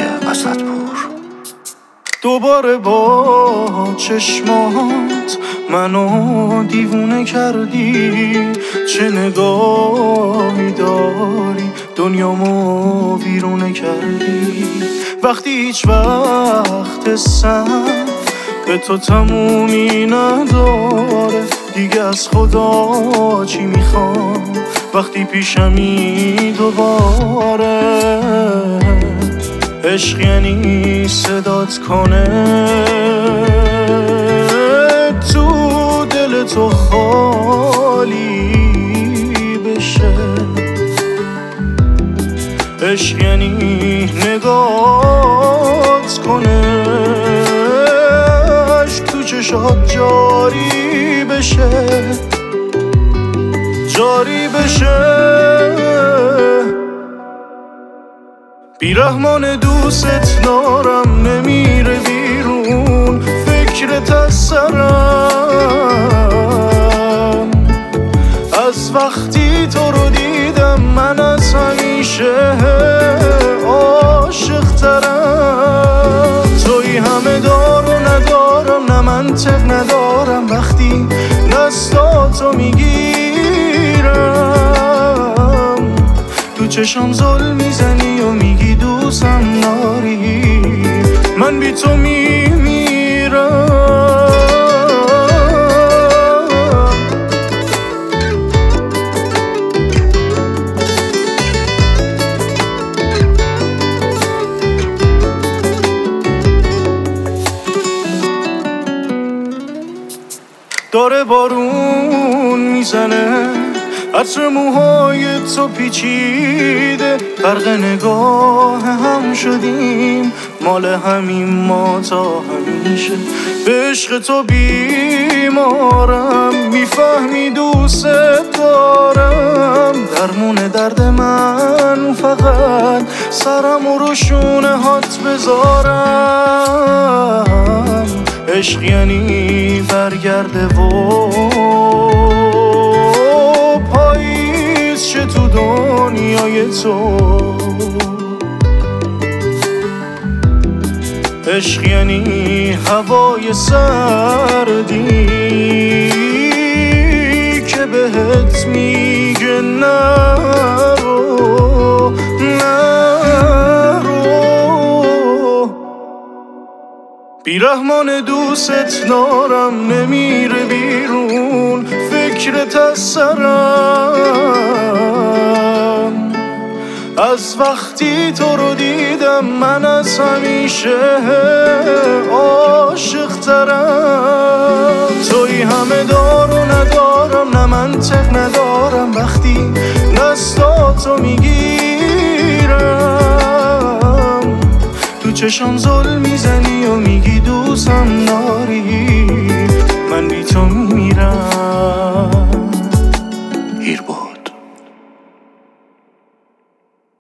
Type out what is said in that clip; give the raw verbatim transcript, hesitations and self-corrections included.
وسط پور. دوباره با چشمات منو دیوونه کردی، چه نگاهی داری دنیامو ویرونه کردی. وقتی هیچ وقت صبر به تو تمومی نداره، دیگه از خدا چی میخوام وقتی پیشمی دوباره. عشق یعنی صدات کنه تو دل تو خالی بشه. عشق یعنی نگات کنه عشق تو چشات جاری بشه، جاری بشه. بیرحمان دوست دارم نمیره بیرون فکرت از سرم. از وقتی تو رو دیدم من از همیشه عاشق ترم. توی همه دار و ندارم، نه منطق ندارم وقتی دستاتو میگیرم. تو چشم ظلم میزنی و میگی دوستم داری، من بی تو میمیرم. داره بارون میزنه، عطر موهای تو پیچیده، غرق نگاه هم شدیم، مال همین ما تا همیشه. به عشق تو بیمارم، میفهمی دوست دارم. درمون درد من فقط سرم و رو شونه هات بذارم. عشق یعنی برگرده و پاییز چه تو دنیای تو. عشق یعنی هوای سردی که بهت میگه نرو نرو. بیرحمان دوست دارم نمیره بیرون فکرت از سرم. از وقتی تو رو دیدم من از همیشه عاشق ترم. توی همه دار و ندارم، نه منطق ندارم وقتی دستاتو میگیرم. تو چشم ظلم میزنی و میگی دوستم داری،